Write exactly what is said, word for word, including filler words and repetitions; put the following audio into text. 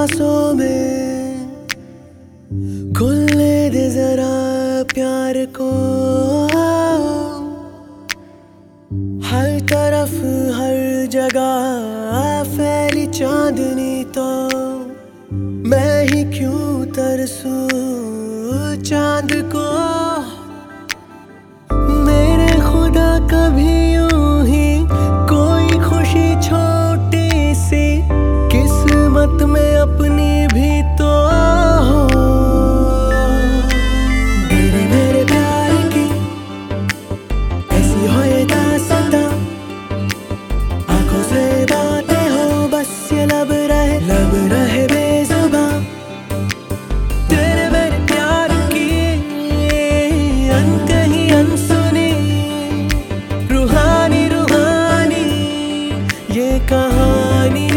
सांसों में खुलने दे जरा प्यार को। हर तरफ हर जगह फैली चांदनी तो मैं ही क्यों तरसूं चांद को। मेरे खुदा कभी यूं ही कोई खुशी छोटी सी किस्मत में अपनी भी तो हो। मेरे मेरे प्यार की ऐसी हो ये दास्तां, आंखों से बातें हो बस ये लब रहे लब रहे बेजुबां। तेरे मेरे प्यार की अनकही अनसुनी रूहानी रूहानी ये कहानी।